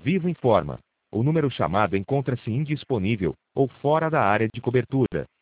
Vivo informa. O número chamado encontra-se indisponível ou fora da área de cobertura.